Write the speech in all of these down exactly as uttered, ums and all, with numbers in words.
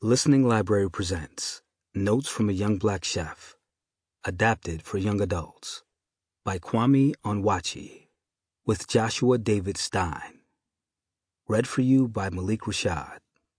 Listening Library presents Notes from a Young Black Chef, adapted for young adults, by Kwame Onwuachi, with Joshua David Stein. Read for you by Malik Rashad.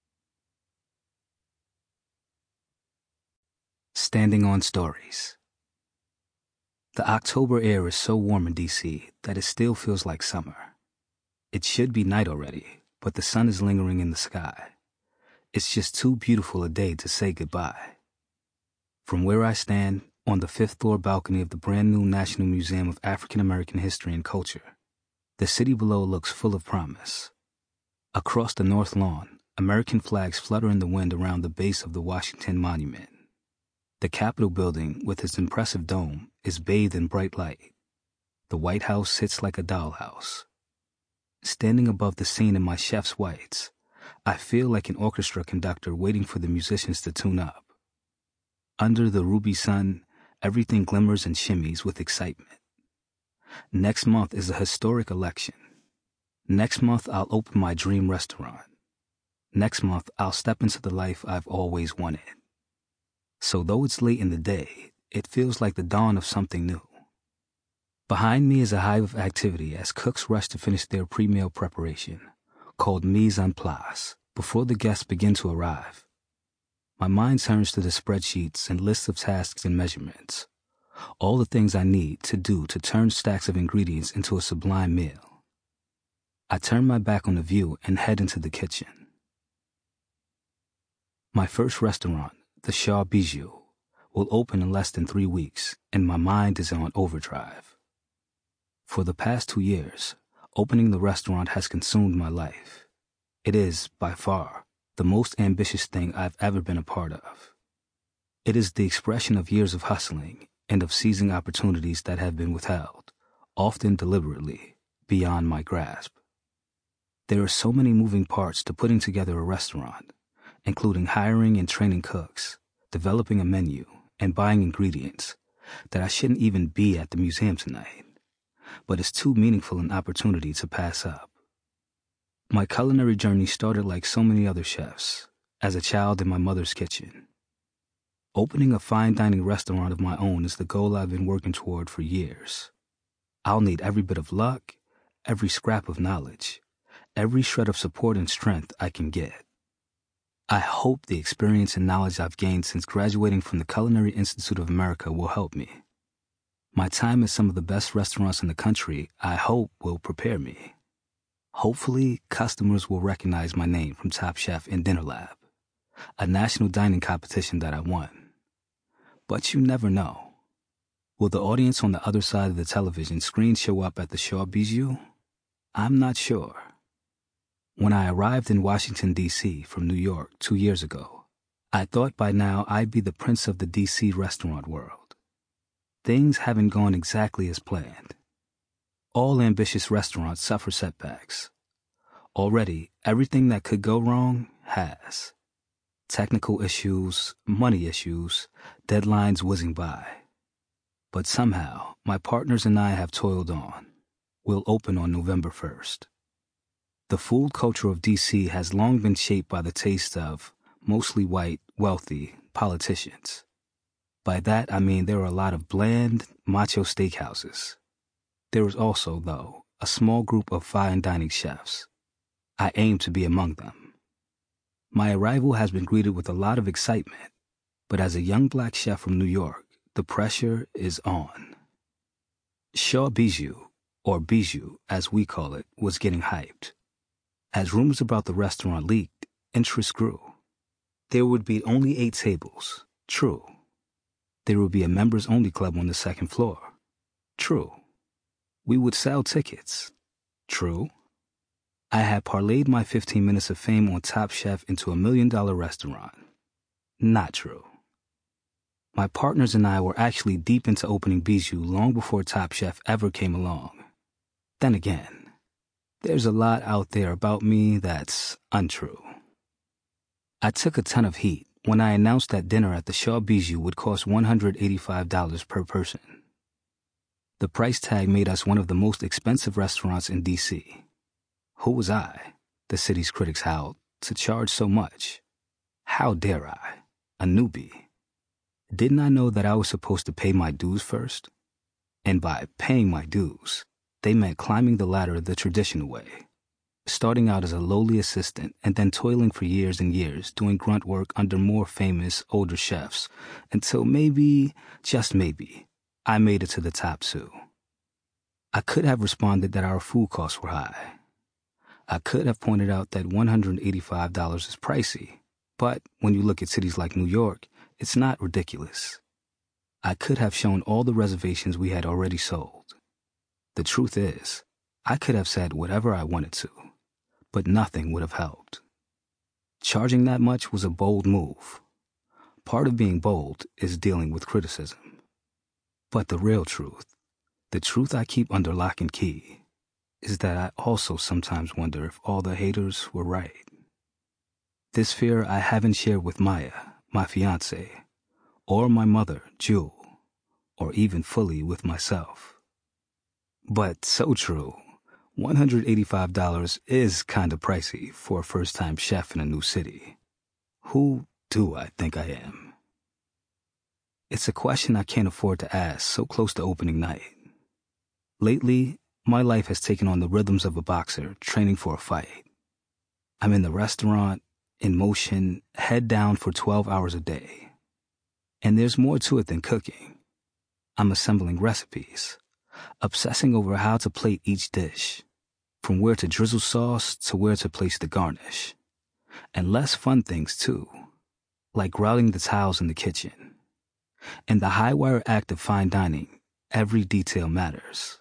Standing on Stories. The October air is so warm in D C that it still feels like summer. It should be night already, but the sun is lingering in the sky. It's just too beautiful a day to say goodbye. From where I stand, on the fifth floor balcony of the brand new National Museum of African American History and Culture, the city below looks full of promise. Across the north lawn, American flags flutter in the wind around the base of the Washington Monument. The Capitol building, with its impressive dome, is bathed in bright light. The White House sits like a dollhouse. Standing above the scene in my chef's whites, I feel like an orchestra conductor waiting for the musicians to tune up. Under the ruby sun, everything glimmers and shimmies with excitement. Next month is a historic election. Next month, I'll open my dream restaurant. Next month, I'll step into the life I've always wanted. So though it's late in the day, it feels like the dawn of something new. Behind me is a hive of activity as cooks rush to finish their pre-meal preparation, called mise en place, before the guests begin to arrive. My mind turns to the spreadsheets and lists of tasks and measurements, all the things I need to do to turn stacks of ingredients into a sublime meal. I turn my back on the view and head into the kitchen. My first restaurant, the Shaw Bijou, will open in less than three weeks, and my mind is on overdrive. For the past two years, opening the restaurant has consumed my life. It is, by far, the most ambitious thing I've ever been a part of. It is the expression of years of hustling and of seizing opportunities that have been withheld, often deliberately, beyond my grasp. There are so many moving parts to putting together a restaurant, including hiring and training cooks, developing a menu, and buying ingredients, that I shouldn't even be at the museum tonight. But it's too meaningful an opportunity to pass up. My culinary journey started like so many other chefs, as a child in my mother's kitchen. Opening a fine dining restaurant of my own is the goal I've been working toward for years. I'll need every bit of luck, every scrap of knowledge, every shred of support and strength I can get. I hope the experience and knowledge I've gained since graduating from the Culinary Institute of America will help me. My time at some of the best restaurants in the country, I hope, will prepare me. Hopefully, customers will recognize my name from Top Chef and Dinner Lab, a national dining competition that I won. But you never know. Will the audience on the other side of the television screen show up at the Shaw Bijou? I'm not sure. When I arrived in Washington, D C from New York two years ago, I thought by now I'd be the prince of the D C restaurant world. Things haven't gone exactly as planned. All ambitious restaurants suffer setbacks. Already, everything that could go wrong has. Technical issues, money issues, deadlines whizzing by. But somehow, my partners and I have toiled on. We'll open on November first. The food culture of D C has long been shaped by the taste of mostly white, wealthy politicians. By that, I mean there are a lot of bland, macho steakhouses. There is also, though, a small group of fine dining chefs. I aim to be among them. My arrival has been greeted with a lot of excitement, but as a young black chef from New York, the pressure is on. Shaw Bijou, or Bijou as we call it, was getting hyped. As rumors about the restaurant leaked, interest grew. There would be only eight tables, true. There would be a members-only club on the second floor. True. We would sell tickets. True. I had parlayed my fifteen minutes of fame on Top Chef into a million-dollar restaurant. Not true. My partners and I were actually deep into opening Bijou long before Top Chef ever came along. Then again, there's a lot out there about me that's untrue. I took a ton of heat when I announced that dinner at the Shaw Bijou would cost one hundred eighty-five dollars per person. The price tag made us one of the most expensive restaurants in D C. Who was I, the city's critics howled, to charge so much? How How dare I? A newbie. Didn't I know that I was supposed to pay my dues first? And by paying my dues, they meant climbing the ladder the traditional way, starting out as a lowly assistant and then toiling for years and years doing grunt work under more famous, older chefs until maybe, just maybe, I made it to the top two. I could have responded that our food costs were high. I could have pointed out that one hundred eighty-five dollars is pricey, but when you look at cities like New York, it's not ridiculous. I could have shown all the reservations we had already sold. The truth is, I could have said whatever I wanted to, but nothing would have helped. Charging that much was a bold move. Part of being bold is dealing with criticism. But the real truth, the truth I keep under lock and key, is that I also sometimes wonder if all the haters were right. This fear I haven't shared with Maya, my fiancée, or my mother, Jewel, or even fully with myself. But so true, one hundred eighty-five dollars is kinda pricey for a first-time chef in a new city. Who do I think I am? It's a question I can't afford to ask so close to opening night. Lately, my life has taken on the rhythms of a boxer training for a fight. I'm in the restaurant, in motion, head down for twelve hours a day. And there's more to it than cooking. I'm assembling recipes, obsessing over how to plate each dish, from where to drizzle sauce to where to place the garnish. And less fun things too, like routing the tiles in the kitchen. In the high-wire act of fine dining, every detail matters.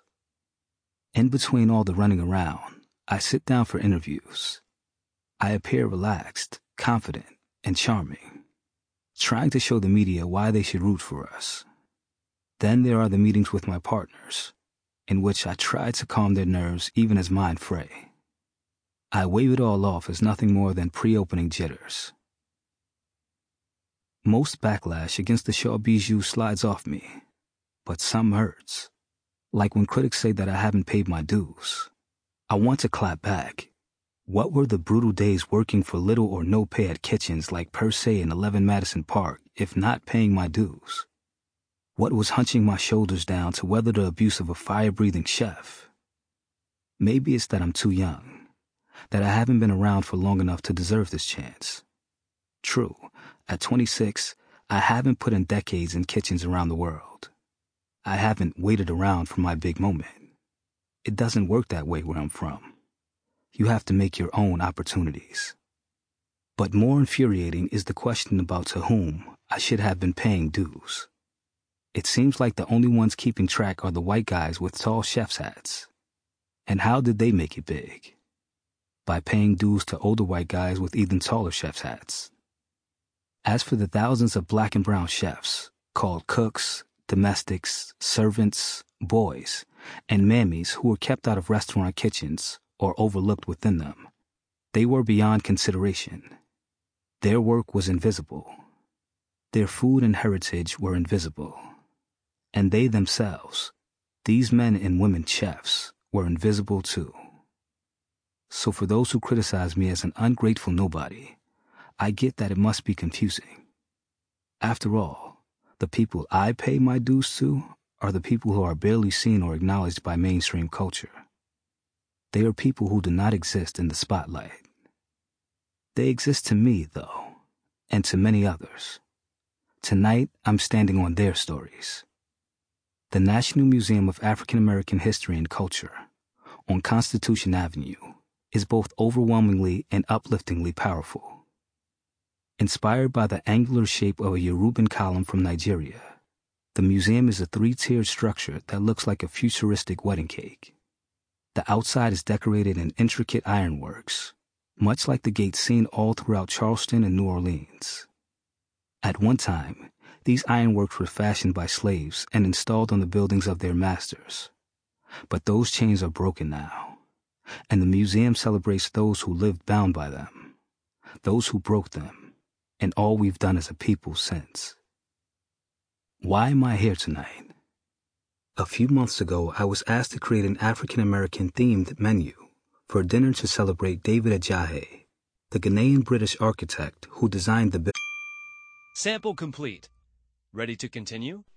In between all the running around, I sit down for interviews. I appear relaxed, confident, and charming, trying to show the media why they should root for us. Then there are the meetings with my partners, in which I try to calm their nerves even as mine fray. I wave it all off as nothing more than pre-opening jitters. Most backlash against the Shaw Bijou slides off me, but some hurts. Like when critics say that I haven't paid my dues. I want to clap back. What were the brutal days working for little or no pay at kitchens like Per Se and eleven Madison Park if not paying my dues? What was hunching my shoulders down to weather the abuse of a fire-breathing chef? Maybe it's that I'm too young, that I haven't been around for long enough to deserve this chance. True, at twenty-six, I haven't put in decades in kitchens around the world. I haven't waited around for my big moment. It doesn't work that way where I'm from. You have to make your own opportunities. But more infuriating is the question about to whom I should have been paying dues. It seems like the only ones keeping track are the white guys with tall chef's hats. And how did they make it big? By paying dues to older white guys with even taller chef's hats. As for the thousands of black and brown chefs, called cooks, domestics, servants, boys, and mammies who were kept out of restaurant kitchens or overlooked within them, they were beyond consideration. Their work was invisible. Their food and heritage were invisible. And they themselves, these men and women chefs, were invisible too. So for those who criticize me as an ungrateful nobody, I get that it must be confusing. After all, the people I pay my dues to are the people who are barely seen or acknowledged by mainstream culture. They are people who do not exist in the spotlight. They exist to me, though, and to many others. Tonight, I'm standing on their stories. The National Museum of African American History and Culture, on Constitution Avenue, is both overwhelmingly and upliftingly powerful. Inspired by the angular shape of a Yoruban column from Nigeria, the museum is a three-tiered structure that looks like a futuristic wedding cake. The outside is decorated in intricate ironworks, much like the gates seen all throughout Charleston and New Orleans. At one time, these ironworks were fashioned by slaves and installed on the buildings of their masters. But those chains are broken now, and the museum celebrates those who lived bound by them, those who broke them, and all we've done as a people since. Why am I here tonight? A few months ago, I was asked to create an African American themed menu for a dinner to celebrate David Ajayi, the Ghanaian-British architect who designed the building. Sample complete. Ready to continue?